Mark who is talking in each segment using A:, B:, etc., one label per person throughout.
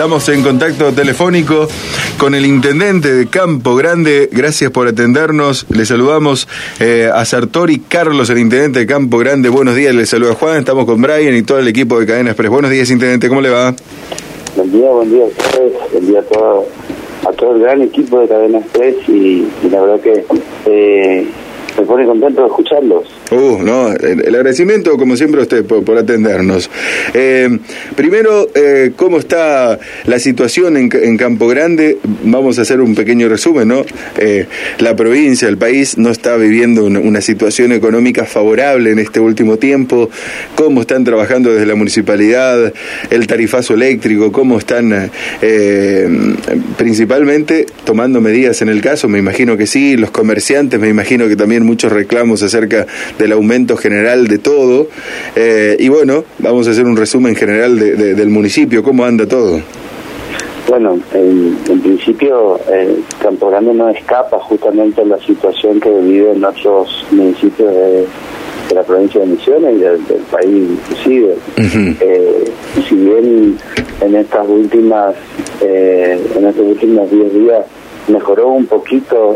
A: estamos en contacto telefónico con el intendente de Campo Grande. Gracias por atendernos. Le saludamos a Sartori Carlos, el intendente de Campo Grande. Buenos días, le saluda Juan. Estamos con Brian y todo el equipo de Cadena Express. Buenos días, intendente, ¿cómo le va?
B: Buen día a ustedes, buen día a todo el gran equipo de Cadena Express y la verdad que me pone contento de escucharlos.
A: No, el agradecimiento, como siempre, a usted por atendernos. Primero, ¿cómo está la situación en Campo Grande? Vamos a hacer un pequeño resumen, ¿no? La provincia, el país, no está viviendo una situación económica favorable en este último tiempo. ¿Cómo están trabajando desde la municipalidad? El tarifazo eléctrico, ¿cómo están principalmente tomando medidas en el caso? Me imagino que sí. Los comerciantes, me imagino que también muchos reclamos acerca del aumento general de todo, y bueno, vamos a hacer un resumen general del municipio. ¿Cómo anda todo?
B: Bueno, en principio Campo Grande no escapa justamente a la situación que viven otros municipios de la provincia de Misiones y del país inclusive. Uh-huh. Si bien en estos últimos 10 días mejoró un poquito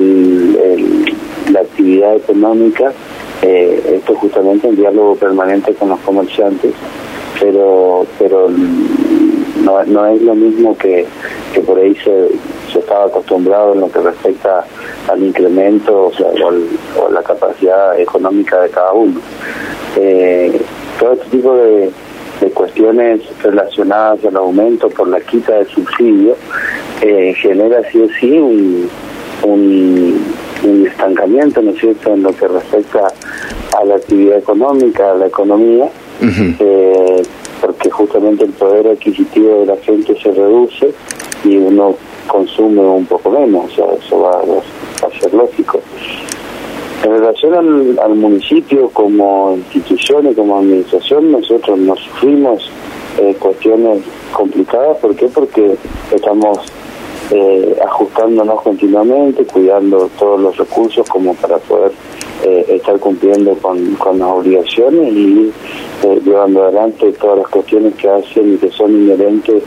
B: la actividad económica, esto justamente en diálogo permanente con los comerciantes, pero no es lo mismo que por ahí se estaba acostumbrado en lo que respecta al incremento, o sea, o la capacidad económica de cada uno. Todo este tipo de cuestiones relacionadas al aumento por la quita del subsidio genera sí o sí un estancamiento, ¿no es cierto?, en lo que respecta a la actividad económica, a la economía. Uh-huh. Porque justamente el poder adquisitivo de la gente se reduce y uno consume un poco menos, o sea, eso va a ser lógico. En relación al municipio como institución y como administración, nosotros nos sufrimos cuestiones complicadas. ¿Por qué? Porque estamos ajustándonos continuamente, cuidando todos los recursos como para poder estar cumpliendo con las obligaciones y llevando adelante todas las cuestiones que hacen y que son inherentes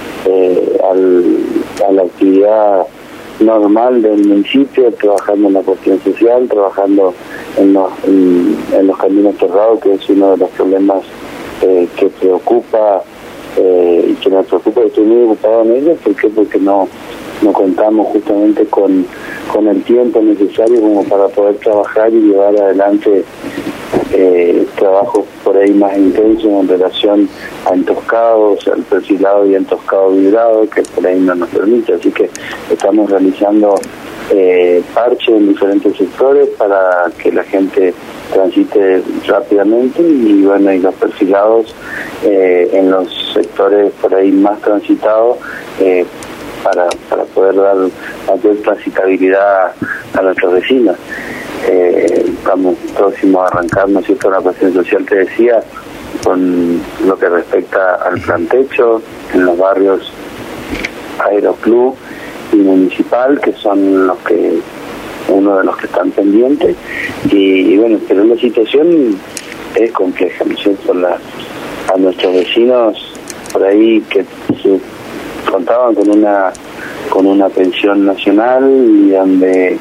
B: a la actividad normal del municipio, trabajando en la cuestión social, trabajando en los caminos cerrados, que es uno de los problemas que preocupa y que nos preocupa. Estoy muy ocupado en ello. ¿Por qué? Porque no contamos justamente con el tiempo necesario como para poder trabajar y llevar adelante trabajos por ahí más intensos en relación a entoscados, al perfilado y entoscado vibrado, que por ahí no nos permite. Así que estamos realizando parches en diferentes sectores para que la gente transite rápidamente y bueno, y los perfilados en los sectores por ahí más transitados para poder dar mayor transitabilidad a nuestros vecinos. Estamos próximos a arrancar, ¿no es cierto?, la cuestión social que decía, con lo que respecta al plan techo en los barrios Aeroclub y Municipal, que son uno de los que están pendientes, y bueno, pero la situación es compleja, ¿no es cierto? A nuestros vecinos por ahí que contaban con una pensión nacional y donde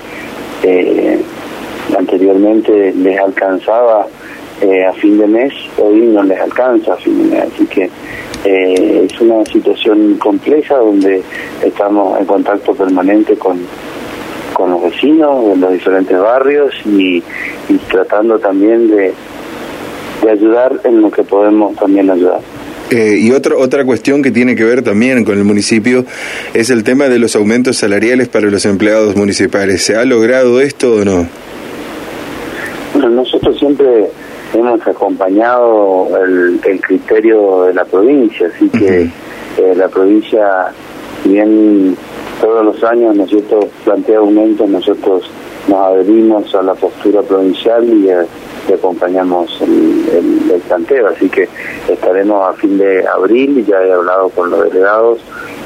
B: anteriormente les alcanzaba a fin de mes, hoy no les alcanza a fin de mes, así que es una situación compleja donde estamos en contacto permanente con los vecinos en los diferentes barrios y tratando también de ayudar en lo que podemos también ayudar.
A: Y otra cuestión que tiene que ver también con el municipio es el tema de los aumentos salariales para los empleados municipales. ¿Se ha logrado esto o no?
B: Bueno, nosotros siempre hemos acompañado el criterio de la provincia, así que la provincia, si bien todos los años nosotros plantea aumentos, nosotros nos adherimos a la postura provincial y acompañamos el planteo, así que estaremos a fin de abril y ya he hablado con los delegados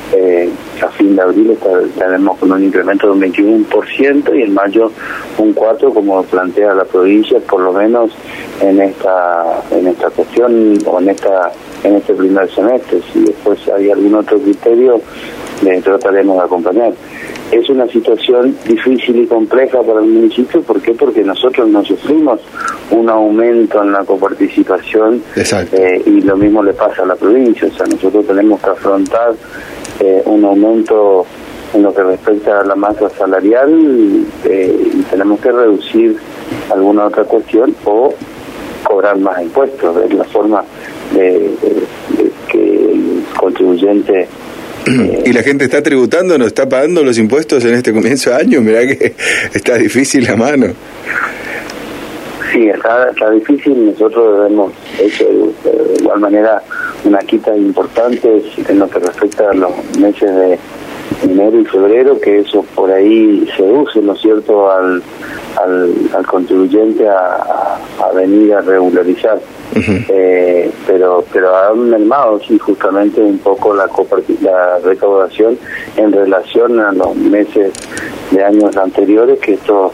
B: a fin de abril estaremos con un incremento de un 21% y en mayo un 4%, como plantea la provincia, por lo menos en esta cuestión o en este primer semestre. Si después hay algún otro criterio, trataremos de acompañar. Es una situación difícil y compleja para el municipio. ¿Por qué? Porque nosotros no sufrimos un aumento en la coparticipación, y lo mismo le pasa a la provincia. O sea, nosotros tenemos que afrontar un aumento en lo que respecta a la masa salarial, y tenemos que reducir alguna otra cuestión o cobrar más impuestos. Es la forma de que el contribuyente...
A: ¿Y la gente está tributando, no está pagando los impuestos en este comienzo de año? Mirá que está difícil la mano.
B: Sí, está difícil. Nosotros hemos hecho de igual manera una quita importante en lo que respecta a los meses de enero y febrero, que eso por ahí seduce, ¿no es cierto?, al contribuyente a venir a regularizar. Pero han mermado, sí, justamente un poco la recaudación en relación a los meses de años anteriores, que esto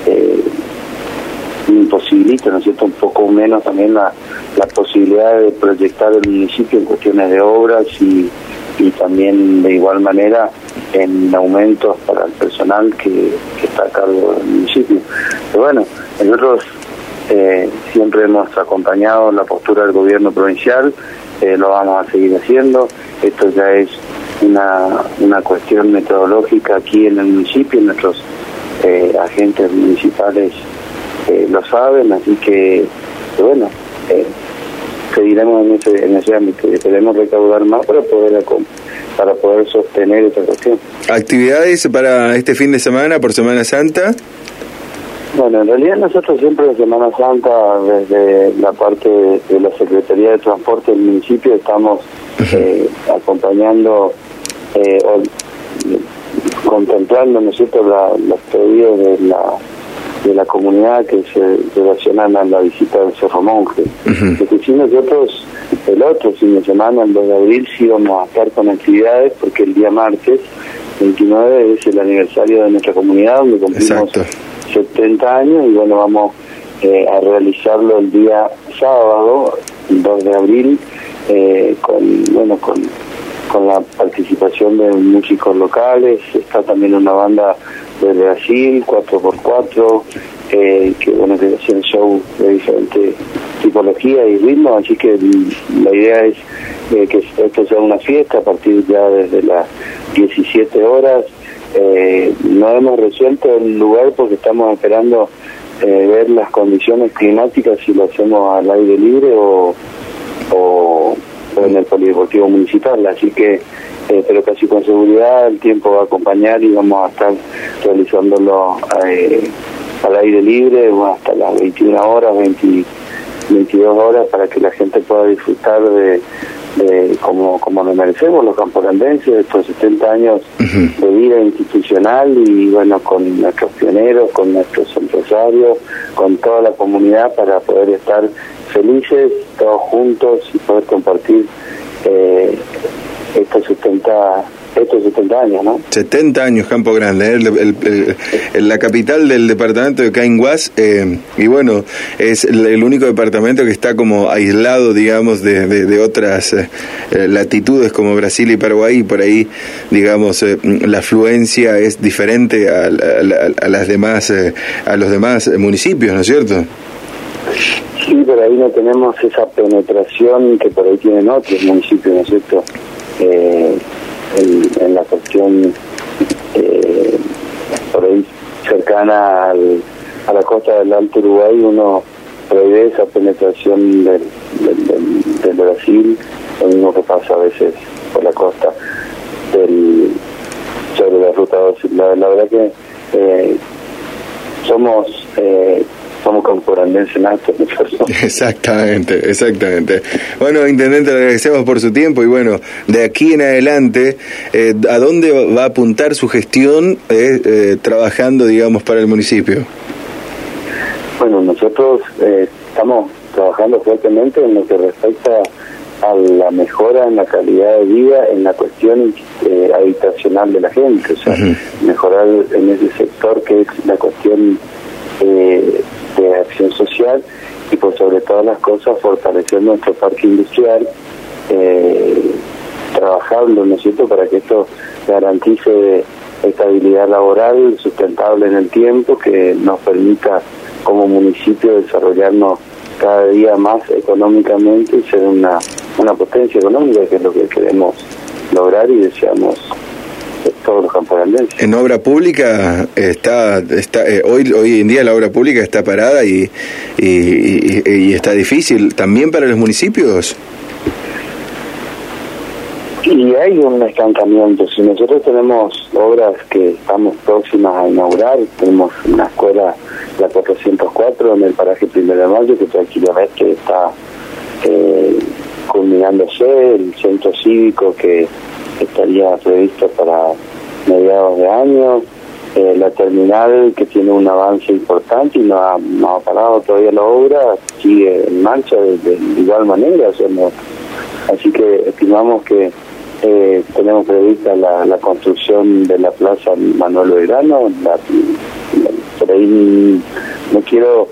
B: imposibilita, ¿no es cierto?, un poco menos también la posibilidad de proyectar el municipio en cuestiones de obras y también de igual manera en aumentos para el personal que está a cargo del municipio. Pero bueno, nosotros siempre hemos acompañado la postura del gobierno provincial, lo vamos a seguir haciendo. Esto ya es una cuestión metodológica aquí en el municipio, nuestros agentes municipales lo saben, así que bueno, seguiremos en ese ámbito. Queremos recaudar más para poder sostener esta cuestión.
A: ¿Actividades para este fin de semana, por Semana Santa?
B: Bueno, en realidad nosotros siempre en Semana Santa, desde la parte de la Secretaría de Transporte del municipio, estamos acompañando o contemplando, ¿no es cierto?, los pedidos de la comunidad que se relacionan a la visita del Cerro Monje. Lo que sí, nosotros el otro fin de semana, el 2 de abril, sí vamos a estar con actividades, porque el día martes 29 es el aniversario de nuestra comunidad, donde cumplimos 70 años, y bueno, vamos a realizarlo el día sábado, el 2 de abril, con la participación de músicos locales. Está también una banda de Brasil, 4x4, que hacen show de diferente tipología y ritmo, así que la idea es que esto sea una fiesta a partir ya desde las 17 horas. No hemos resuelto el lugar porque estamos esperando ver las condiciones climáticas, si lo hacemos al aire libre o en el polideportivo municipal, así que pero casi con seguridad el tiempo va a acompañar y vamos a estar realizándolo al aire libre, hasta las 21 horas, 22 horas, para que la gente pueda disfrutar de como nos merecemos los camporandenses, estos 70 años de vida institucional, y bueno, con nuestros pioneros, con nuestros empresarios, con toda la comunidad, para poder estar felices todos juntos y poder compartir estos 70 años, ¿no?
A: 70 años, Campo Grande, la capital del departamento de Cainguás, y bueno, es el único departamento que está como aislado, digamos, de otras latitudes como Brasil y Paraguay, y por ahí, digamos, la afluencia es diferente a las demás, a los demás municipios, ¿no es cierto?
B: Sí, pero ahí no tenemos esa penetración que por ahí tienen otros municipios, ¿no es cierto? En la cuestión por ahí cercana a la costa del Alto Uruguay, uno prevé esa penetración del Brasil, lo mismo que pasa a veces por la costa sobre la ruta 12. La verdad que somos camporandenses natos.
A: Exactamente. Bueno, intendente, le agradecemos por su tiempo, y bueno, de aquí en adelante, ¿a dónde va a apuntar su gestión trabajando, digamos, para el municipio?
B: Bueno, nosotros estamos trabajando fuertemente en lo que respecta a la mejora en la calidad de vida, en la cuestión habitacional de la gente, o sea, mejorar en ese sector que es la cuestión de acción social, y por sobre todas las cosas fortalecer nuestro parque industrial, trabajarlo, ¿no es cierto?, para que esto garantice estabilidad laboral sustentable en el tiempo, que nos permita como municipio desarrollarnos cada día más económicamente y ser una potencia económica, que es lo que queremos lograr y deseamos todos los campograndenses.
A: En obra pública está hoy en día la obra pública está parada y está difícil también para los municipios.
B: Y hay un estancamiento. Si nosotros tenemos obras que estamos próximas a inaugurar, tenemos una escuela, la 404, en el paraje 1 de Mayo, que tranquilamente está culminándose, el centro cívico que estaría previsto para mediados de año, la terminal que tiene un avance importante y no ha parado todavía la obra, sigue en marcha de igual manera, o sea, así que estimamos que tenemos prevista la construcción de la Plaza Manuel Belgrano. Por ahí no quiero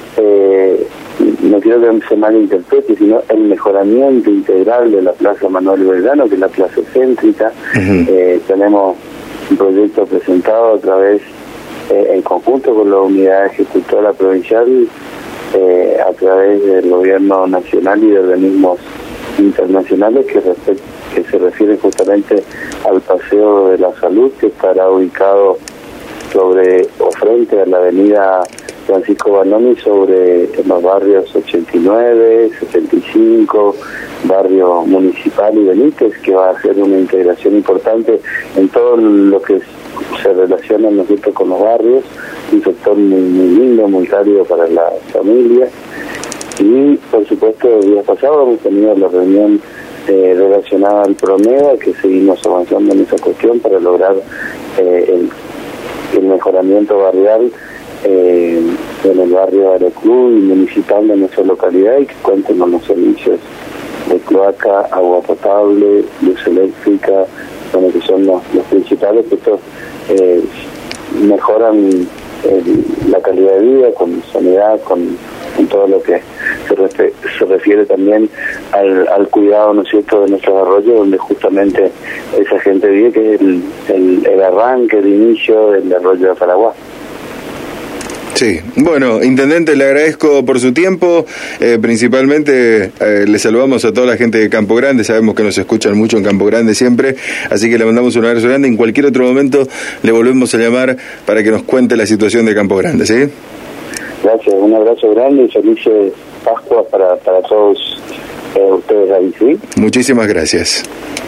B: que se malinterprete, sino el mejoramiento integral de la Plaza Manuel Belgrano, que es la plaza céntrica. Tenemos un proyecto presentado a través, en conjunto con la unidad ejecutora provincial, a través del gobierno nacional y de organismos internacionales que se refiere justamente al Paseo de la Salud, que estará ubicado sobre o frente a la avenida Francisco Banoni, sobre los barrios 89, 75, barrio Municipal y Benítez, que va a hacer una integración importante en todo lo que se relaciona, ¿no es cierto?, con los barrios, un sector muy lindo, muy cálido para la familia. Y por supuesto el día pasado hemos tenido la reunión relacionada al PROMEDA, que seguimos avanzando en esa cuestión para lograr el mejoramiento barrial en el barrio Areclú y municipal de nuestra localidad, y que cuenten con los servicios de cloaca, agua potable, luz eléctrica, bueno, que son los principales, que estos mejoran la calidad de vida, con sanidad, con todo lo que se refiere también al cuidado, ¿no es cierto?, de nuestros arroyos, donde justamente esa gente vive, que es el arranque, el inicio del arroyo de Paraguay.
A: Sí, bueno, intendente, le agradezco por su tiempo, principalmente le saludamos a toda la gente de Campo Grande, sabemos que nos escuchan mucho en Campo Grande siempre, así que le mandamos un abrazo grande. En cualquier otro momento le volvemos a llamar para que nos cuente la situación de Campo Grande, ¿sí?
B: Gracias, un abrazo grande y felices Pascuas para todos ustedes ahí, ¿sí?
A: Muchísimas gracias.